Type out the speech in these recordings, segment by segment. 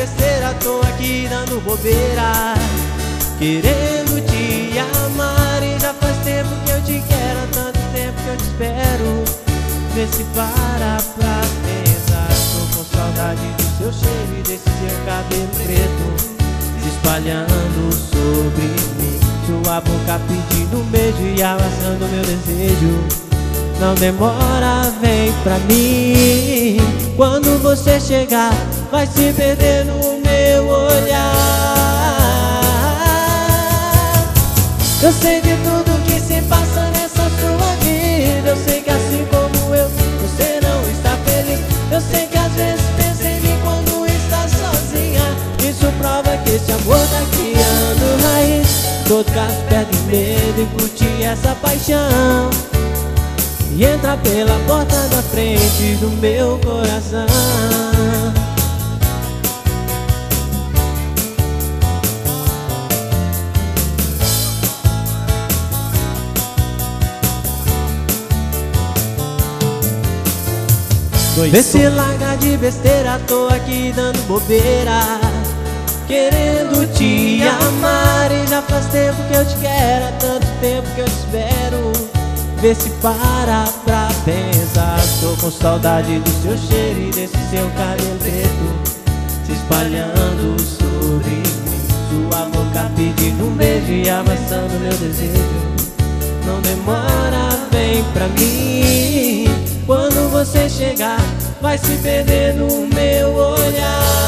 besteira, tô aqui dando bobeira, querendo te amar. E já faz tempo que eu te quero, há tanto tempo que eu te espero. Vê se para pra pensar. Tô com saudade do seu cheiro e desse seu cabelo preto se espalhando sobre mim. Sua boca pedindo um beijo e abraçando meu desejo. Não demora, vem pra mim. Quando você chegar, vai se perder no meu olhar. Eu sei de tudo que se passa nessa sua vida. Eu sei que assim como eu, você não está feliz. Eu sei que às vezes pensa em mim quando está sozinha. Isso prova que esse amor tá criando raiz. Todo caso perde medo e curte essa paixão. E entra pela porta da frente do meu coração. Vê se larga de besteira, tô aqui dando bobeira, querendo te amar. E já faz tempo que eu te quero, há tanto tempo que eu te espero. Vê se para pra pensar. Tô com saudade do seu cheiro e desse seu cabelo preto se espalhando sobre mim. Sua boca pedindo um beijo e abraçando meu desejo. Não demora, vem pra mim. Quando você chegar, vai se perder no meu olhar.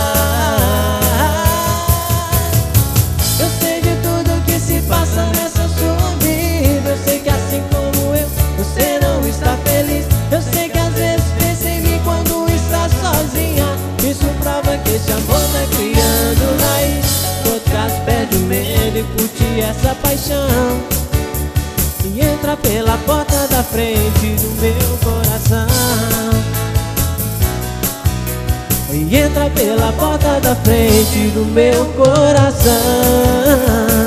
Eu sei de tudo que se passa nessa sua vida. Eu sei que assim como eu, você não está feliz. Eu sei que às vezes pensa em mim quando está sozinha. Isso prova que esse amor tá criando raiz. Todo caso perde o medo e curte essa paixão. E entra pela porta da frente do meu coração. E entra pela porta da frente do meu coração.